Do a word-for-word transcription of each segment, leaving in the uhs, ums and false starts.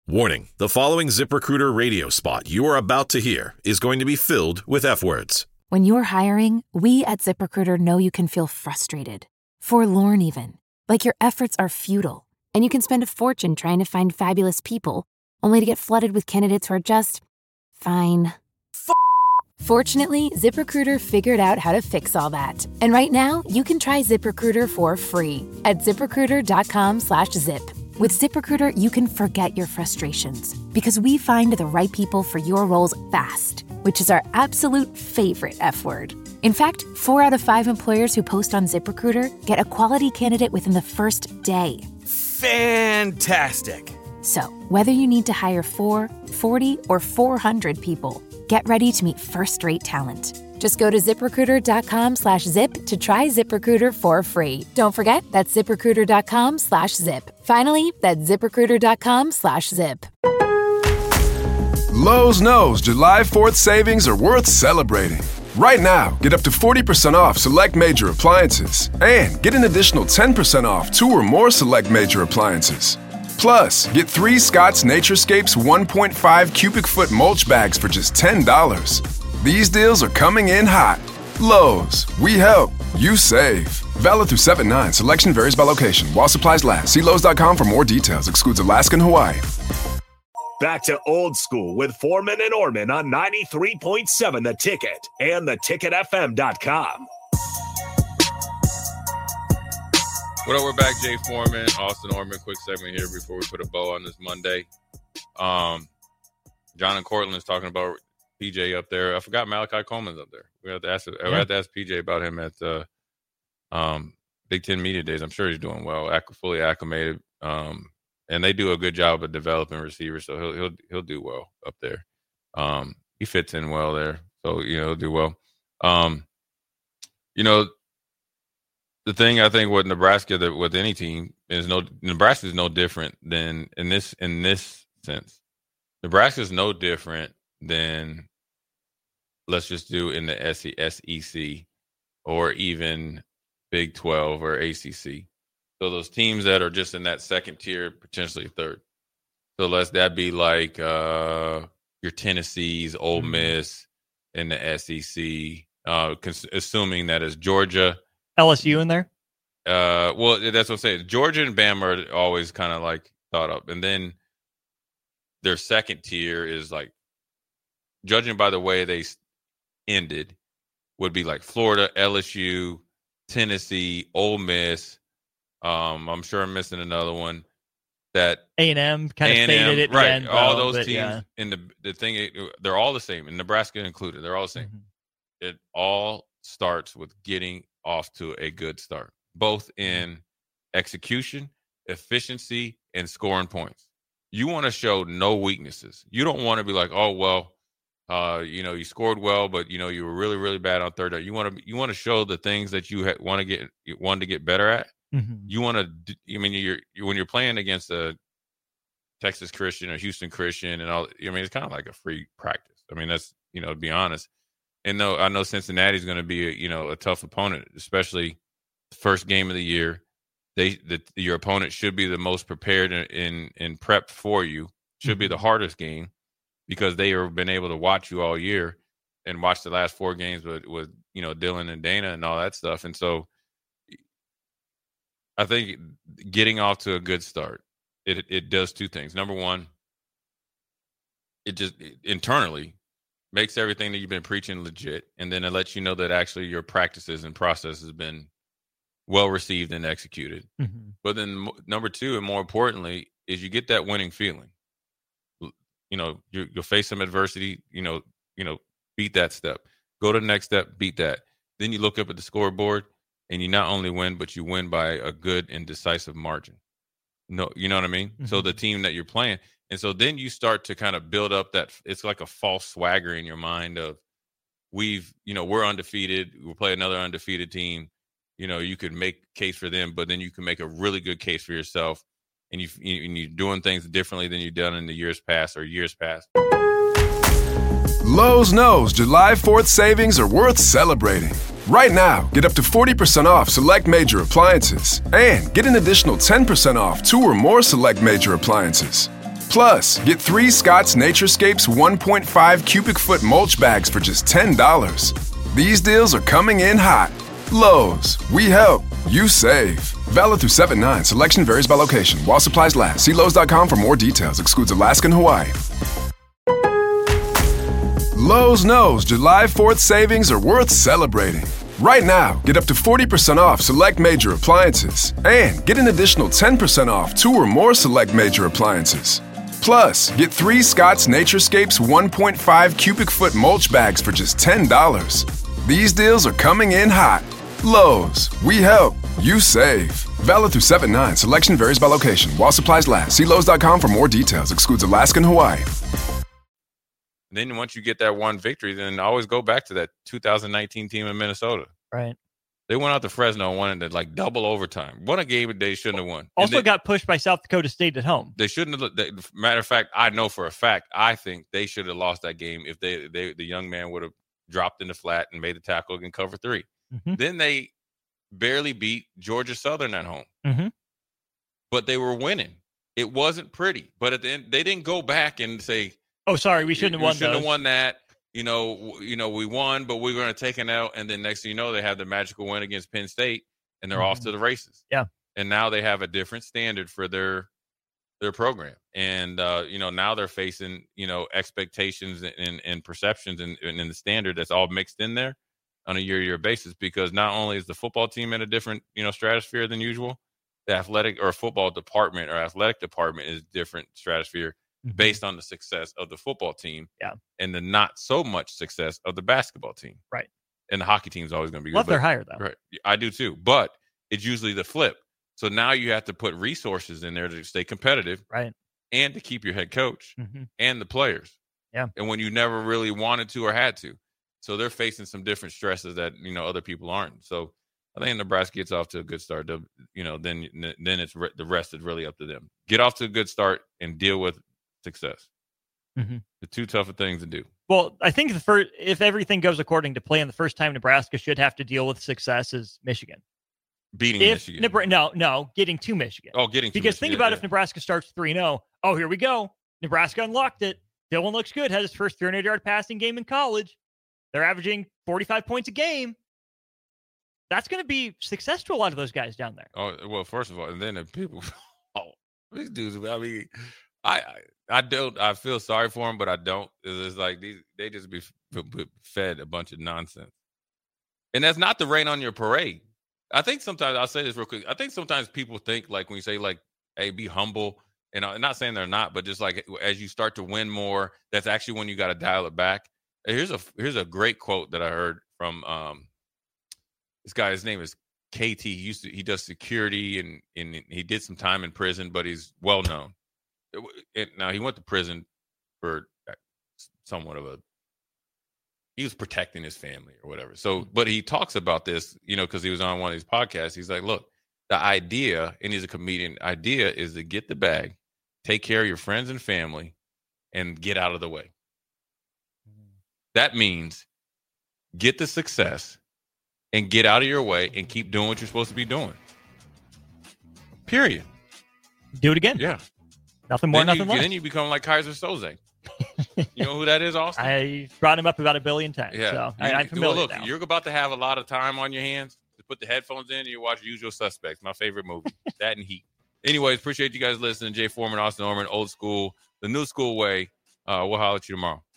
Warning, the following ZipRecruiter radio spot you are about to hear is going to be filled with F-words. When you're hiring, we at ZipRecruiter know you can feel frustrated, forlorn even, like your efforts are futile, and you can spend a fortune trying to find fabulous people, only to get flooded with candidates who are just fine. F- Fortunately, ZipRecruiter figured out how to fix all that. And right now, you can try ZipRecruiter for free at ZipRecruiter.com slash zip. With ZipRecruiter, you can forget your frustrations because we find the right people for your roles fast, which is our absolute favorite F word. In fact, four out of five employers who post on ZipRecruiter get a quality candidate within the first day. Fantastic. So, whether you need to hire four, forty, or four hundred people, get ready to meet first-rate talent. Just go to ZipRecruiter.com slash zip to try ZipRecruiter for free. Don't forget, that's ZipRecruiter.com slash zip. Finally, that's ZipRecruiter.com slash zip. Lowe's knows July fourth savings are worth celebrating. Right now, get up to forty percent off select major appliances and get an additional ten percent off two or more select major appliances. Plus, get three Scott's Naturescapes one point five cubic foot mulch bags for just ten dollars. These deals are coming in hot. Lowe's, we help, you save. Valid through seven nine. Selection varies by location. While supplies last. See Lowe's dot com for more details. Excludes Alaska and Hawaii. Back to old school with Foreman and Orman on ninety-three point seven The Ticket and the ticket f m dot com. What up, we're back. Jay Foreman, Austin Orman. Quick segment here before we put a bow on this Monday. Um, John and Cortland is talking about P J up there. I forgot Malachi Coleman's up there. We have to ask. Yeah. We have to ask P J about him at the um, Big Ten Media Days. I'm sure he's doing well, acc- fully acclimated, um, and they do a good job of developing receivers. So he'll he'll he'll do well up there. Um, he fits in well there, so you know he'll do well. Um, you know. The thing I think with Nebraska, that with any team, is no Nebraska is no different than in this in this sense. Nebraska is no different than, let's just do in the S E C or even Big twelve or A C C. So those teams that are just in that second tier, potentially third. So let's that be like uh, your Tennessees, Ole Miss in the S E C, uh, cons- assuming that is Georgia. L S U in there? Uh, well, that's what I'm saying. Georgia and Bama are always kind of like thought up. And then their second tier is like, judging by the way they ended, would be like Florida, L S U, Tennessee, Ole Miss. Um, I'm sure I'm missing another one. That A and M kind of faded it. Right. End, all though, those but, teams yeah. in the, the thing, they're all the same, and Nebraska included. They're all the same. Mm-hmm. It all starts with getting off to a good start, both in execution, efficiency, and scoring points. You want to show no weaknesses. You don't want to be like, oh, well, uh, you know, you scored well, but, you know, you were really, really bad on third down. You want to you want to show the things that you ha- want to get want to get better at. Mm-hmm. You want to, I mean, you're, you when you're playing against a Texas Christian or Houston Christian and all, I mean, it's kind of like a free practice. I mean, that's, you know, to be honest. And no, I know Cincinnati is going to be, a, you know, a tough opponent, especially the first game of the year. They, the, your opponent should be the most prepared in, in, in prep for you. Should mm-hmm. be the hardest game because they have been able to watch you all year and watch the last four games with, with you know, Dylan and Dana and all that stuff. And so, I think getting off to a good start, it it does two things. Number one, it just it, internally. makes everything that you've been preaching legit, and then it lets you know that actually your practices and process has been well received and executed. Mm-hmm. But then number two, and more importantly, is you get that winning feeling. You know, you, you'll face some adversity, you know, you know, beat that step. Go to the next step, beat that. Then you look up at the scoreboard, and you not only win, but you win by a good and decisive margin. No, you know what I mean? Mm-hmm. So the team that you're playing. And so then you start to kind of build up that it's like a false swagger in your mind of we've, you know, we're undefeated. We'll play another undefeated team. You know, you could make a case for them, but then you can make a really good case for yourself. And, you, you, and you're doing things differently than you've done in the years past or years past. Lowe's knows July fourth savings are worth celebrating. Right now, get up to forty percent off select major appliances and get an additional ten percent off two or more select major appliances. Plus, get three Scott's Naturescapes one point five cubic foot mulch bags for just ten dollars. These deals are coming in hot. Lowe's, we help, you save. Valid through seven nine. Selection varies by location. While supplies last. See Lowe's dot com for more details. Excludes Alaska and Hawaii. Lowe's knows July fourth savings are worth celebrating. Right now, get up to forty percent off select major appliances. And get an additional ten percent off two or more select major appliances. Plus, get three Scott's Naturescapes one point five cubic foot mulch bags for just ten dollars. These deals are coming in hot. Lowe's, we help, you save. Valid through seven nine. Selection varies by location. While supplies last. See Lowe's dot com for more details. Excludes Alaska and Hawaii. Then once you get that one victory, then always go back to that two thousand nineteen team in Minnesota. Right. They went out to Fresno and won it at like double overtime. What a game they shouldn't have won. Also they, got pushed by South Dakota State at home. They shouldn't have. They, matter of fact, I know for a fact, I think they should have lost that game if they, they the young man would have dropped in the flat and made the tackle and cover three. Mm-hmm. Then they barely beat Georgia Southern at home. Mm-hmm. But they were winning. It wasn't pretty. But at the end, they didn't go back and say, oh, sorry, we shouldn't have won We shouldn't those. have won that. You know, you know, we won, but we're going to take it out. And then next thing you know, they have the magical win against Penn State, and they're mm-hmm. off to the races. Yeah. And now they have a different standard for their their program. And, uh, you know, now they're facing, you know, expectations and, and perceptions and, and in the standard that's all mixed in there on a year-to-year basis, because not only is the football team in a different, you know, stratosphere than usual, the athletic or football department or athletic department is different stratosphere mm-hmm. based on the success of the football team yeah. and the not so much success of the basketball team. Right. And the hockey team is always going to be Love good. Love their hire, though. Right. I do too. But it's usually the flip. So now you have to put resources in there to stay competitive. Right. And to keep your head coach mm-hmm. and the players. Yeah. And when you never really wanted to or had to. So they're facing some different stresses that, you know, other people aren't. So I think Nebraska gets off to a good start. To, you know, then then it's re- the rest is really up to them. Get off to a good start and deal with success. Mm-hmm. The two tougher things to do. Well, I think the first, if everything goes according to plan, the first time Nebraska should have to deal with success is Michigan. Beating if Michigan. Nebra- no, no, getting to Michigan. Oh, getting to Because Michigan, think about yeah. if Nebraska starts three and oh. Oh, here we go. Nebraska unlocked it. Dylan looks good. Has his first three hundred yard passing game in college. They're averaging forty-five points a game. That's going to be success to a lot of those guys down there. Oh, well, first of all, and then the people, oh, these dudes, I mean, I, I, I don't, I feel sorry for them, but I don't. It's, it's like these, they just be f- fed a bunch of nonsense. And that's not the rain on your parade. I think sometimes, I'll say this real quick. I think sometimes people think like when you say like, hey, be humble, and I'm not saying they're not, but just like as you start to win more, that's actually when you got to dial it back. Here's a, here's a great quote that I heard from, um, this guy, his name is K T. He used to, he does security and, and he did some time in prison, but he's well known. It, it, now he went to prison for somewhat of a, he was protecting his family or whatever. So, but he talks about this, you know, because he was on one of these podcasts. He's like, look, the idea, and he's a comedian, idea is to get the bag, take care of your friends and family, and get out of the way. That means get the success and get out of your way and keep doing what you're supposed to be doing. Period. Do it again. Yeah. Nothing more, then nothing you, less. Then you become like Kaiser Soze. You know who that is, Austin? I brought him up about a billion times. Yeah. So you, I, I'm familiar well, look, now. you're about to have a lot of time on your hands to put the headphones in and you watch Usual Suspects, my favorite movie. That and Heat. Anyways, appreciate you guys listening. Jay Foreman, Austin Orman, old school, the new school way. Uh, we'll holler at you tomorrow.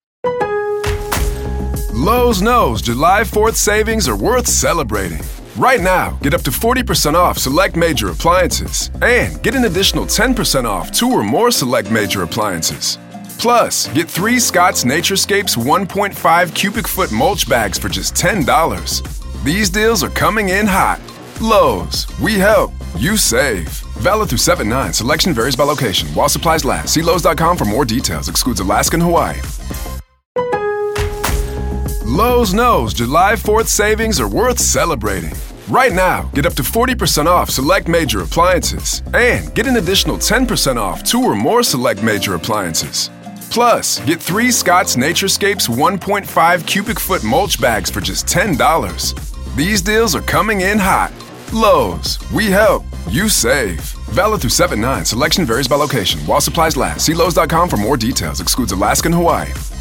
Lowe's knows July fourth savings are worth celebrating. Right now, get up to forty percent off select major appliances and get an additional ten percent off two or more select major appliances. Plus, get three Scott's Naturescapes one point five cubic foot mulch bags for just ten dollars. These deals are coming in hot. Lowe's, we help, you save. Valid through seven nine. Selection varies by location. While supplies last. See Lowe's dot com for more details. Excludes Alaska and Hawaii. Lowe's knows July fourth savings are worth celebrating. Right now, get up to forty percent off select major appliances and get an additional ten percent off two or more select major appliances. Plus, get three Scott's Naturescapes one point five cubic foot mulch bags for just ten dollars. These deals are coming in hot. Lowe's, we help, you save. Valid through seven nine. Selection varies by location. While supplies last. See Lowe's dot com for more details. Excludes Alaska and Hawaii.